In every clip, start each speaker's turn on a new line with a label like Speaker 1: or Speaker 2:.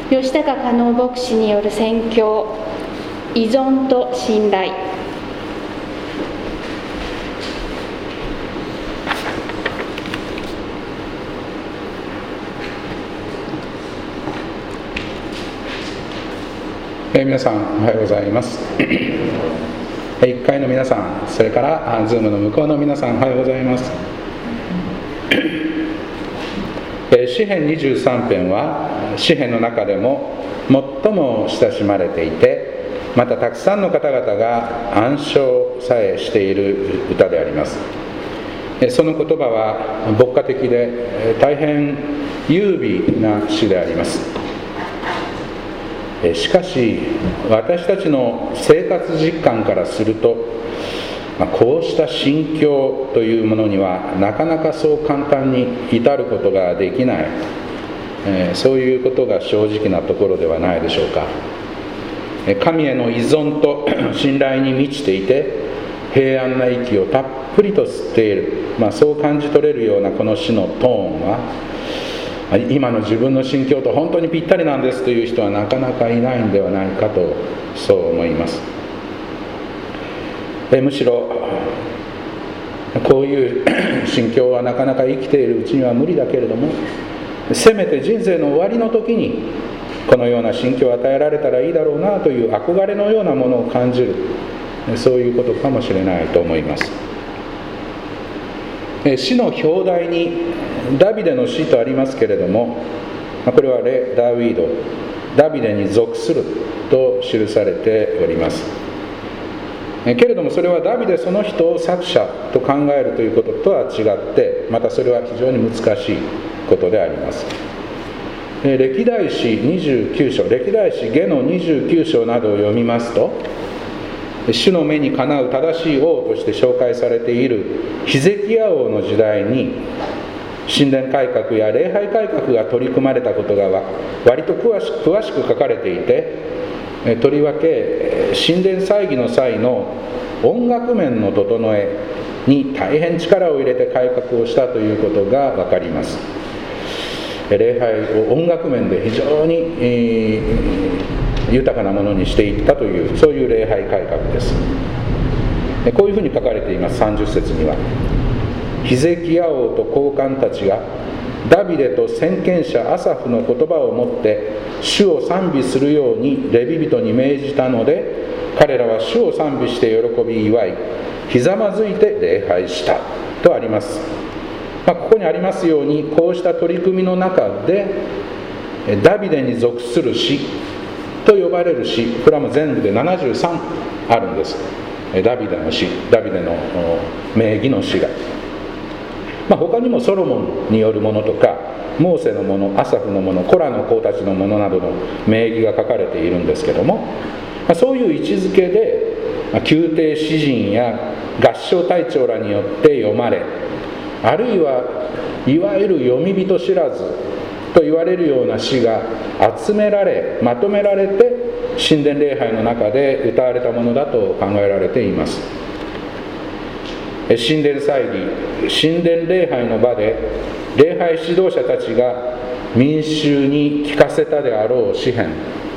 Speaker 1: 吉高加納牧師による宣教、依存と信頼。
Speaker 2: 皆さんおはようございます。1階の皆さん、それからズームの向こうの皆さん、おはようございます。詩編23編は詩編の中でも最も親しまれていて、またたくさんの方々が暗唱さえしている歌であります。その言葉は牧歌的で大変優美な詩であります。しかし私たちの生活実感からすると、こうした信教というものにはなかなかそう簡単に至ることができない、そういうことが正直なところではないでしょうか。神への依存と信頼に満ちていて、平安な息をたっぷりと吸っている、そう感じ取れるようなこの詩のトーンは、今の自分の心境と本当にぴったりなんですという人はなかなかいないんではないかと、そう思います。むしろこういう心境はなかなか生きているうちには無理だけれども、せめて人生の終わりの時にこのような心境を与えられたらいいだろうなという憧れのようなものを感じる、そういうことかもしれないと思います。詩の表題にダビデの詩とありますけれども、これはレ・ダビド、ダビデに属すると記されております。けれどもそれはダビデその人を作者と考えるということとは違って、またそれは非常に難しいことであります。歴代史29章、歴代史下の29章などを読みますと、主の目にかなう正しい王として紹介されているヒゼキヤ王の時代に、神殿改革や礼拝改革が取り組まれたことが割と詳しく書かれていて、とりわけ神殿祭儀の際の音楽面の整えに大変力を入れて改革をしたということが分かります。礼拝を音楽面で非常に、豊かなものにしていったという、そういう礼拝改革です。こういうふうに書かれています。30節には、ヒゼキヤ王と高官たちがダビデと先見者アサフの言葉をもって主を賛美するようにレビ人に命じたので、彼らは主を賛美して喜び祝い、ひざまずいて礼拝したとあります。ここにありますように、こうした取り組みの中でダビデに属する詩と呼ばれる詩、これはもう全部で73あるんです。ダビデの詩、ダビデの名義の詩が、他にもソロモンによるものとか、モーセのもの、アサフのもの、コラの子たちのものなどの名義が書かれているんですけども、そういう位置づけで宮廷詩人や合唱隊長らによって読まれ、あるいはいわゆる読み人知らずと言われるような詩が集められ、まとめられて神殿礼拝の中で歌われたものだと考えられています。神殿祭儀、神殿礼拝の場で礼拝指導者たちが民衆に聞かせたであろう詩編、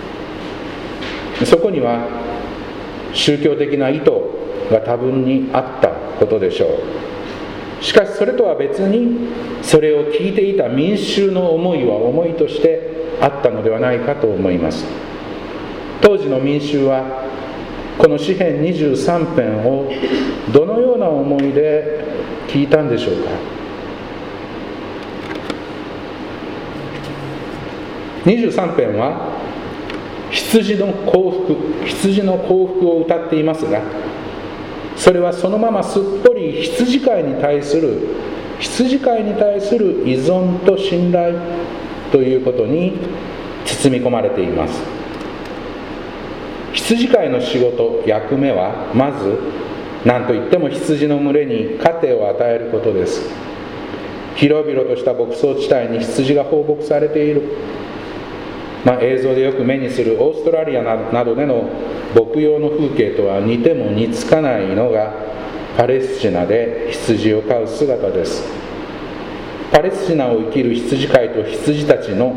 Speaker 2: そこには宗教的な意図が多分にあったことでしょう。しかしそれとは別に、それを聞いていた民衆の思いは思いとしてあったのではないかと思います。当時の民衆はこの詩編23編をどのような思いで聞いたんでしょうか。23編は羊の幸福を歌っていますが、それはそのまますっぽり羊飼いに対する依存と信頼ということに包み込まれています。羊飼いの仕事、役目はまず何といっても羊の群れに糧を与えることです。広々とした牧草地帯に羊が放牧されている、映像でよく目にするオーストラリアなどでの牧羊の風景とは似ても似つかないのがパレスチナで羊を飼う姿です。パレスチナを生きる羊飼いと羊たちの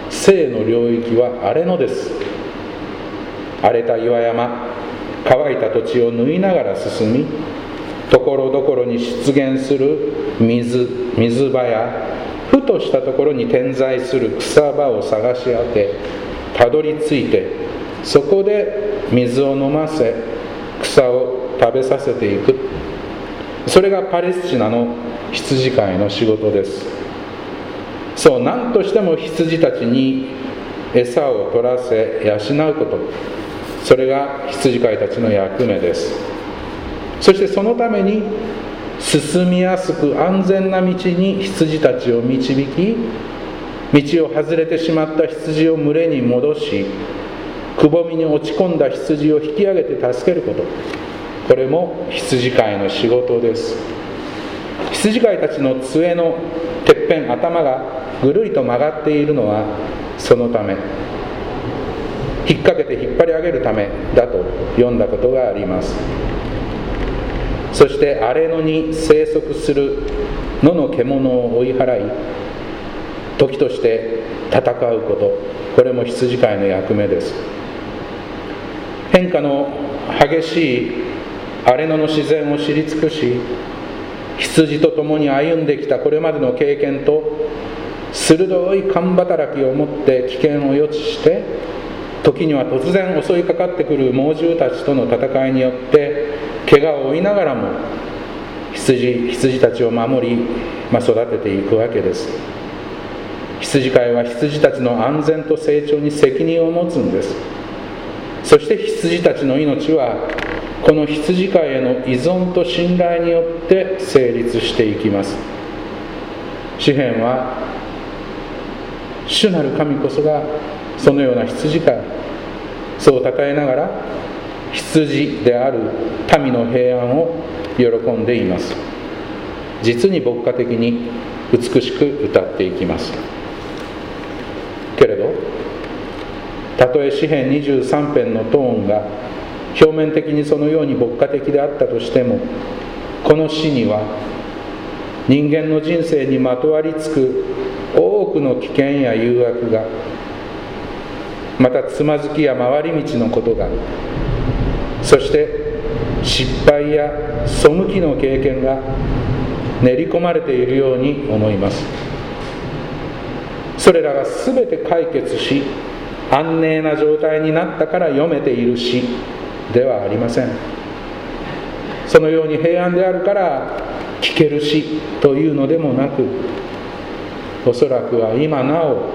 Speaker 2: 生の領域は荒れ野です。荒れた岩山、乾いた土地を縫いながら進み、ところどころに出現する水場や、ふとしたところに点在する草場を探し当て、たどり着いて、そこで水を飲ませ、草を食べさせていく。それがパレスチナの羊飼いの仕事です。そう、何としても羊たちに餌を取らせ養うこと、それが羊飼いたちの役目です。そしてそのために進みやすく安全な道に羊たちを導き、道を外れてしまった羊を群れに戻し、くぼみに落ち込んだ羊を引き上げて助けること、これも羊飼いの仕事です。羊飼いたちの杖のてっぺん、頭がぐるりと曲がっているのはそのため、引っ掛けて引っ張り上げるためだと読んだことがあります。そして荒れ野に生息する野の獣を追い払い、時として戦うこと、これも羊飼いの役目です。変化の激しい荒れ野の自然を知り尽くし、羊と共に歩んできたこれまでの経験と鋭い勘働きを持って危険を予知して、時には突然襲いかかってくる猛獣たちとの戦いによって怪我を負いながらも羊たちを守り、育てていくわけです。羊飼いは羊たちの安全と成長に責任を持つんです。そして羊たちの命はこの羊飼いへの依存と信頼によって成立していきます。詩編は、主なる神こそがそのような羊飼い、そう称えながら羊である民の平安を喜んでいます。実に牧歌的に美しく歌っていきます。けれど、たとえ詩編23編のトーンが表面的にそのように牧歌的であったとしても、この詩には人間の人生にまとわりつく多くの危険や誘惑が、またつまずきや回り道のことが、そして失敗や背きの経験が練り込まれているように思います。それらが全て解決し、安寧な状態になったから読めている詩ではありません。そのように平安であるから聞ける詩というのでもなく、おそらくは今なお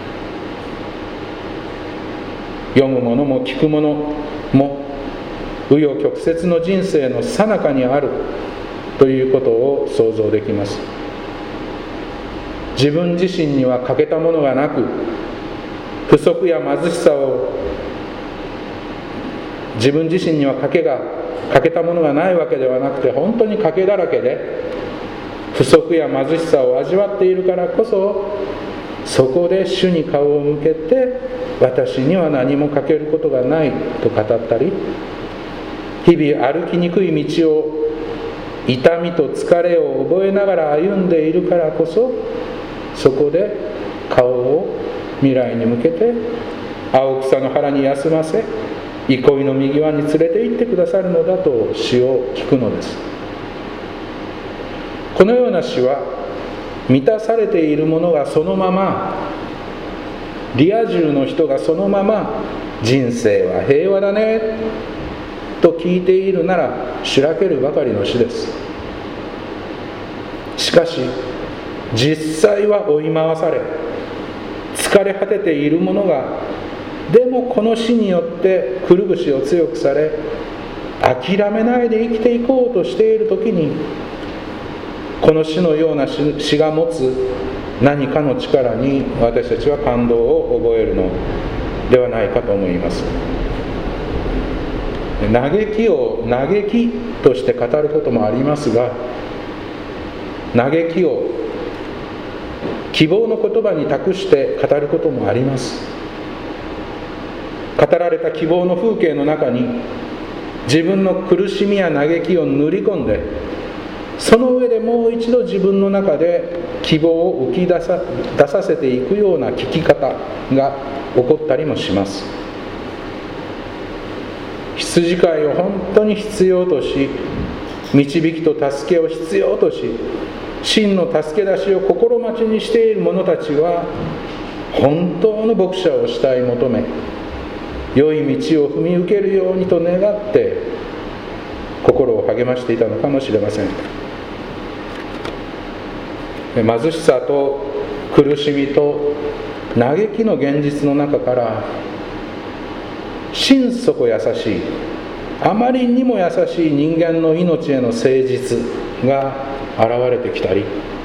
Speaker 2: 読むものも聞くものも紆余曲折の人生の最中にあるということを想像できます。自分自身には欠けたものがなく、不足や貧しさを自分自身には欠けたものがないわけではなくて、本当に欠けだらけで不足や貧しさを味わっているからこそ、そこで主に顔を向けて、私には何も欠けることがないと語ったり、日々歩きにくい道を痛みと疲れを覚えながら歩んでいるからこそ、そこで顔を未来に向けて青草の腹に休ませ、憩いの右側に連れて行ってくださるのだと詩を聞くのです。このような詩は、満たされているものがそのまま、リア充の人がそのまま人生は平和だねと聞いているならしらけるばかりの詩です。しかし実際は追い回され、疲れ果てているものが、でもこの詩によってくるぶしを強くされ、諦めないで生きていこうとしている時に、この詩のような詩が持つ何かの力に私たちは感動を覚えるのではないかと思います。嘆きを嘆きとして語ることもありますが、嘆きを希望の言葉に託して語ることもあります。語られた希望の風景の中に自分の苦しみや嘆きを塗り込んで、 その上でもう一度自分の中で希望を浮き出させていくような生き方が起こったりもします。羊飼いを本当に必要とし、導きと助けを必要とし、真の助け出しを心待ちにしている者たちは、本当の牧者を慕い求め、良い道を踏み受けるようにと願って心を励ましていたのかもしれません。貧しさと苦しみと嘆きの現実の中から、心底優しい、あまりにも優しい人間の命への誠実が現れてきたり、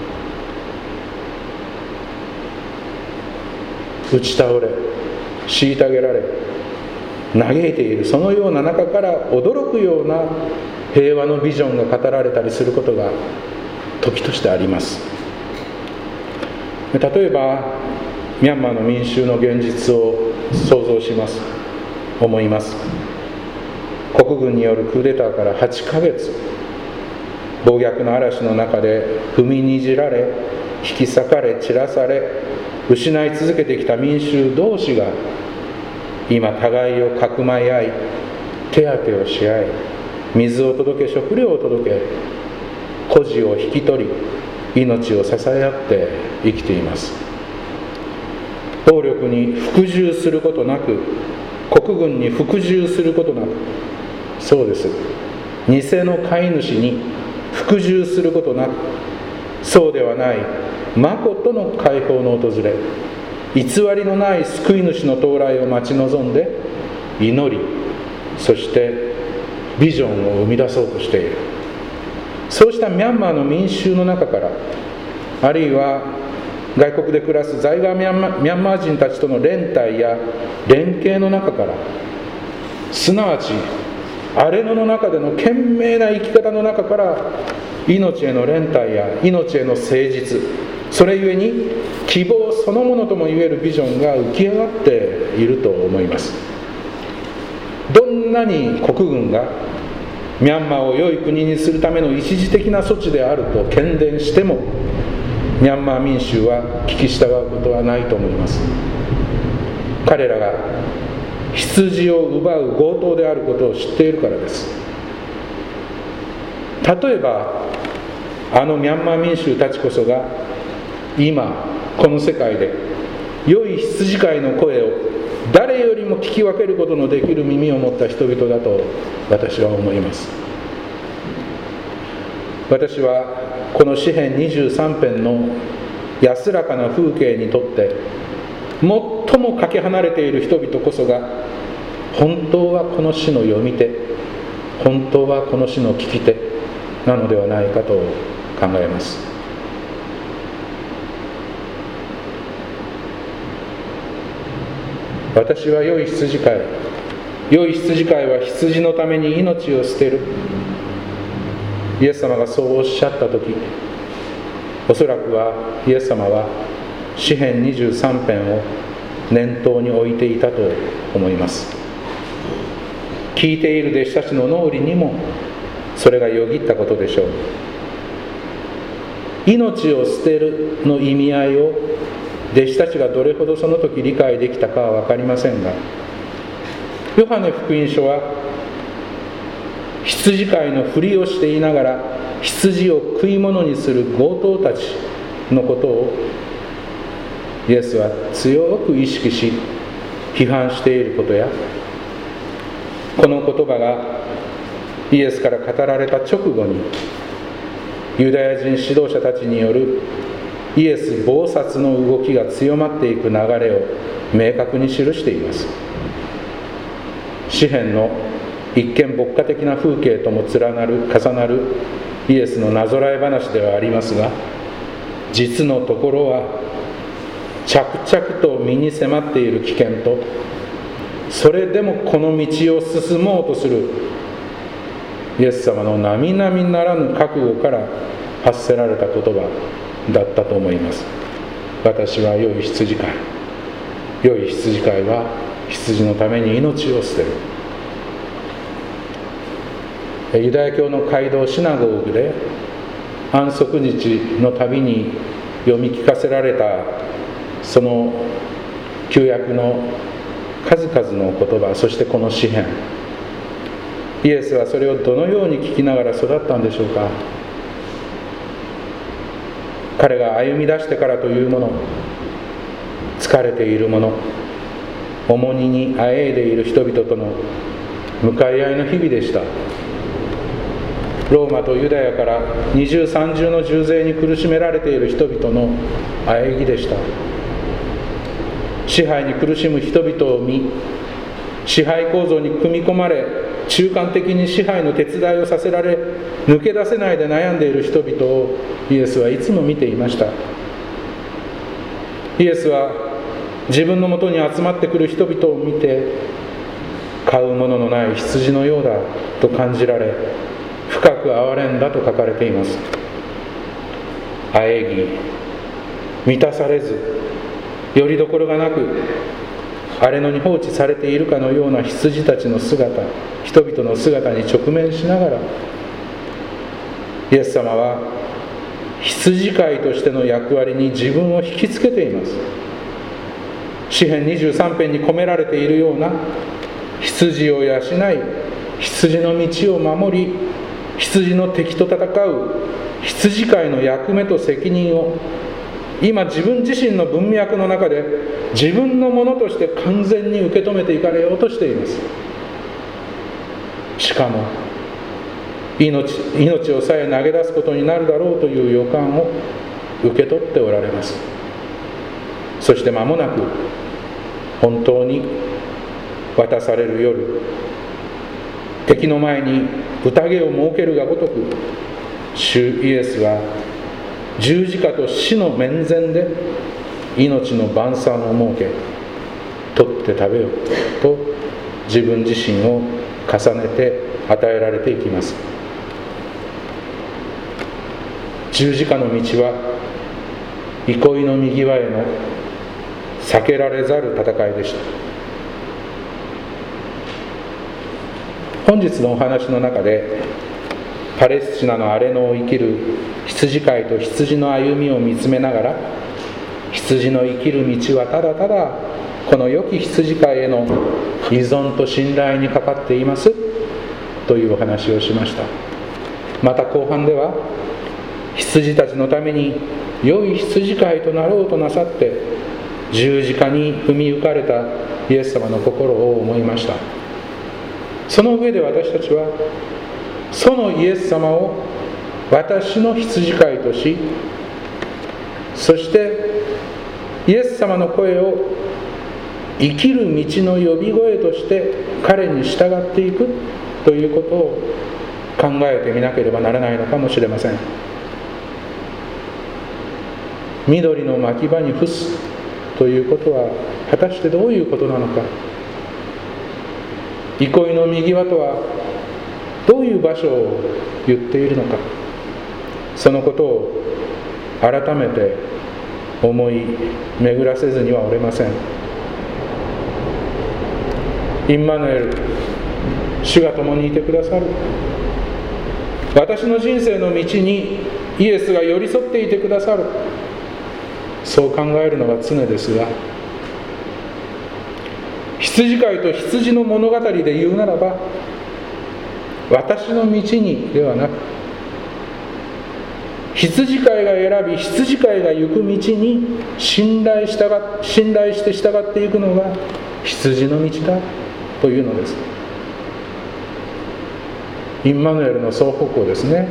Speaker 2: 打ち倒れ、虐げられ、嘆いているそのような中から驚くような平和のビジョンが語られたりすることが時としてあります。例えばミャンマーの民衆の現実を想像します。思います。国軍によるクーデターから8ヶ月、暴虐の嵐の中で踏みにじられ、引き裂かれ、散らされ、失い続けてきた民衆同士が今互いをかくまい合い、手当てをし合い、水を届け、食料を届け、孤児を引き取り、命を支え合って生きています。暴力に服従することなく、国軍に服従することなく、そうです、偽の飼い主に服従することなく、そうではない誠の解放の訪れ、偽りのない救い主の到来を待ち望んで祈り、そしてビジョンを生み出そうとしている。そうしたミャンマーの民衆の中から、あるいは外国で暮らす在華ミャンマー人たちとの連帯や連携の中から、すなわち荒れ野の中での懸命な生き方の中から、命への連帯や命への誠実、それゆえに希望そのものともいえるビジョンが浮き上がっていると思います。どんなに国軍がミャンマーを良い国にするための一時的な措置であると喧伝しても、ミャンマー民衆は聞き従うことはないと思います。彼らが羊を奪う強盗であることを知っているからです。例えばあのミャンマー民衆たちこそが、今この世界で良い羊飼いの声を誰よりも聞き分けることのできる耳を持った人々だと私は思います。私はこの詩編23編の安らかな風景にとって最もかけ離れている人々こそが、本当はこの詩の読み手、本当はこの詩の聞き手なのではないかと考えます。私は良い羊飼い、良い羊飼いは羊のために命を捨てる。イエス様がそうおっしゃったとき、おそらくはイエス様は詩編23編を念頭に置いていたと思います。聞いている弟子たちの脳裏にもそれがよぎったことでしょう。命を捨てるの意味合いを弟子たちがどれほどその時理解できたかは分かりませんが、ヨハネ福音書は羊飼いのふりをしていながら羊を食い物にする強盗たちのことをイエスは強く意識し批判していることや、この言葉がイエスから語られた直後にユダヤ人指導者たちによるイエス謀殺の動きが強まっていく流れを明確に記しています。詩編の一見牧歌的な風景とも重なるイエスのなぞらえ話ではありますが、実のところは着々と身に迫っている危険と、それでもこの道を進もうとするイエス様の並々ならぬ覚悟から発せられた言葉だったと思います。私は良い羊飼い、良い羊飼いは羊のために命を捨てる。ユダヤ教の街道シナゴーグで安息日のたびに読み聞かせられたその旧約の数々の言葉、そしてこの詩篇、イエスはそれをどのように聞きながら育ったんでしょうか。彼が歩み出してからというもの、疲れているもの、重荷にあえいでいる人々との向かい合いの日々でした。ローマとユダヤから二重三重の重税に苦しめられている人々の喘ぎでした。支配に苦しむ人々を見、支配構造に組み込まれ、中間的に支配の手伝いをさせられ、抜け出せないで悩んでいる人々をイエスはいつも見ていました。イエスは自分のもとに集まってくる人々を見て、飼うもののない羊のようだと感じられ、深く憐れんだと書かれています。喘ぎ、満たされず、よりどころがなく、荒れ野に放置されているかのような羊たちの姿、人々の姿に直面しながら、イエス様は羊飼いとしての役割に自分を引きつけています。詩編23編に込められているような、羊を養い、羊の道を守り、羊の敵と戦う羊飼いの役目と責任を、今自分自身の文脈の中で自分のものとして完全に受け止めていかれようとしています。しかも命をさえ投げ出すことになるだろうという予感を受け取っておられます。そして間もなく本当に渡される夜、敵の前に宴を設けるがごとく、主イエスは十字架と死の面前で命の晩餐を設け、取って食べよと自分自身を重ねて与えられていきます。十字架の道は憩いの右輪への避けられざる戦いでした。本日のお話の中で、パレスチナの荒れ野を生きる羊飼いと羊の歩みを見つめながら、羊の生きる道はただただこの良き羊飼いへの依存と信頼にかかっていますというお話をしました。また後半では、羊たちのために良い羊飼いとなろうとなさって十字架に踏み浮かれたイエス様の心を思いました。その上で私たちはそのイエス様を私の羊飼いとし、そしてイエス様の声を生きる道の呼び声として彼に従っていくということを考えてみなければならないのかもしれません。緑の牧場に伏すということは果たしてどういうことなのか。憩いの右輪とはどういう場所を言っているのか。そのことを改めて思い巡らせずにはおれません。インマヌエル、主が共にいてくださる。私の人生の道にイエスが寄り添っていてくださる。そう考えるのが常ですが、羊飼いと羊の物語で言うならば、私の道にではなく、羊飼いが選び羊飼いが行く道に信頼して従っていくのが羊の道だというのです。インマヌエルの双方向ですね。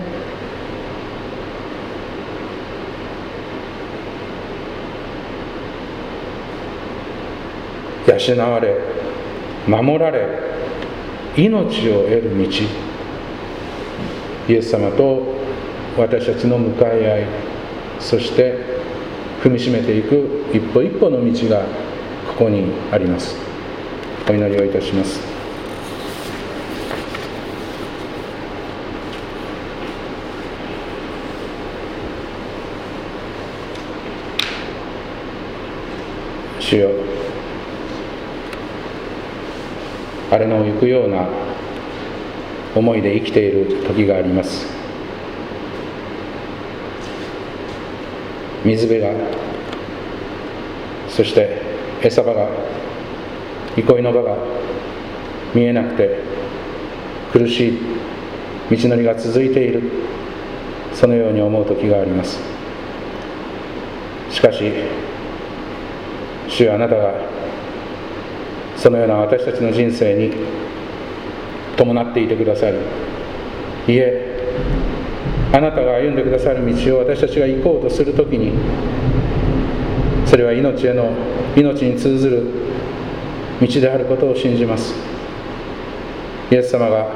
Speaker 2: 養われ、守られ、命を得る道、イエス様と私たちの向かい合い、そして踏みしめていく一歩一歩の道がここにあります。お祈りをいたします。主よ、荒れ野を行くような思いで生きている時があります。 水辺が、そして餌場が、憩いの場が見えなくて苦しい道のりが続いている、そのように思う時があります。しかし主よ、あなたがそのような私たちの人生に伴っていてくださり、いえ、あなたが歩んでくださる道を私たちが行こうとするときに、それは命に通ずる道であることを信じます。イエス様が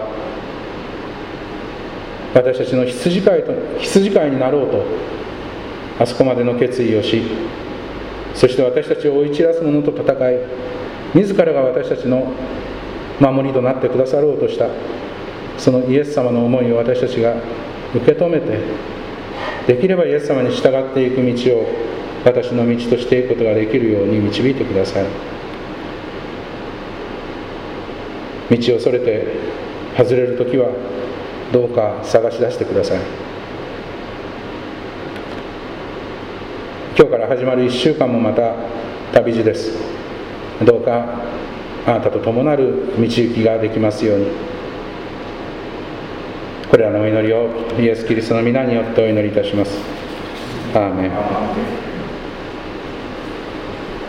Speaker 2: 私たちの羊飼いになろうとあそこまでの決意をし、そして私たちを追い散らす者と戦い、自らが私たちの守りとなってくださろうとした、そのイエス様の思いを私たちが受け止めて、できればイエス様に従っていく道を私の道としていくことができるように導いてください。道をそれて外れるときはどうか探し出してください。今日から始まる1週間もまた旅路です。どうかあなたと共なる道行きができますように。これらのお祈りをイエス・キリストの皆によってお祈りいたします。アーメン。